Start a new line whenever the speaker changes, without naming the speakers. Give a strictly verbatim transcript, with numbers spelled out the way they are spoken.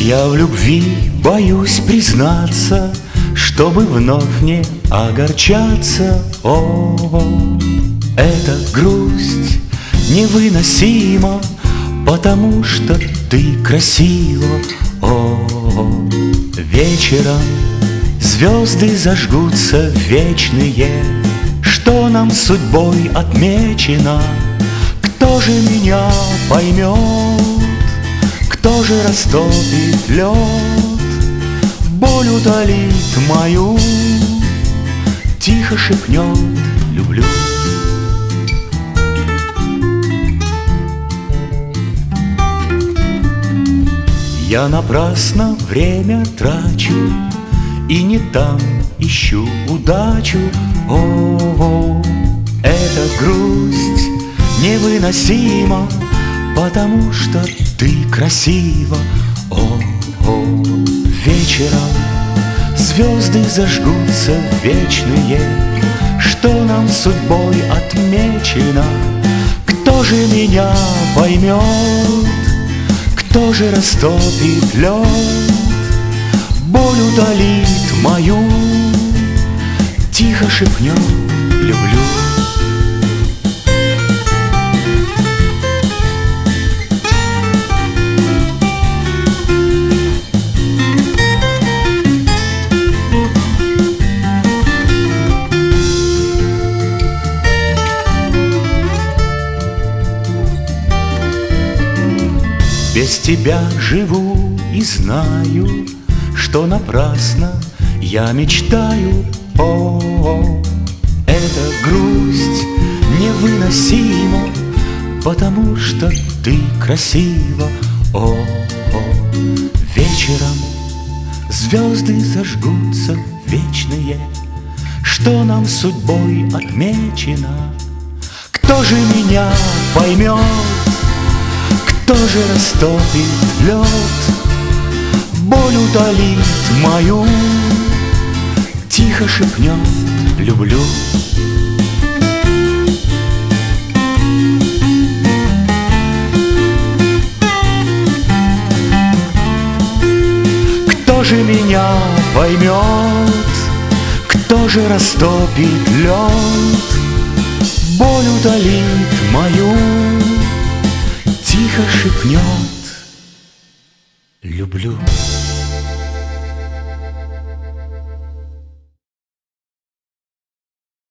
Я в любви боюсь признаться, чтобы вновь не огорчаться. О, эта грусть невыносима, потому что ты красива. О, вечером звезды зажгутся вечные, что нам судьбой отмечено. Кто же меня поймет? Кто же растопит лед? Боль утолит мою, тихо шепнет: люблю. Я напрасно время трачу и не там ищу удачу. О, эта грусть невыносима, потому что ты красива. О, о, вечером звезды зажгутся вечные, что нам судьбой отмечено. Кто же меня поймет? Кто же растопит лед? Боль утолит мою, тихо шепнет: люблю. Без тебя живу и знаю, что напрасно я мечтаю. О, эта грусть невыносима, потому что ты красива. О, вечером звезды зажгутся вечные, что нам судьбой отмечено. Кто же меня поймет? Кто же растопит лед? Боль утолит мою, тихо шепнет: люблю. Кто же меня поймет? Кто же растопит лед? Боль утолит мою, тихо шепнет: люблю.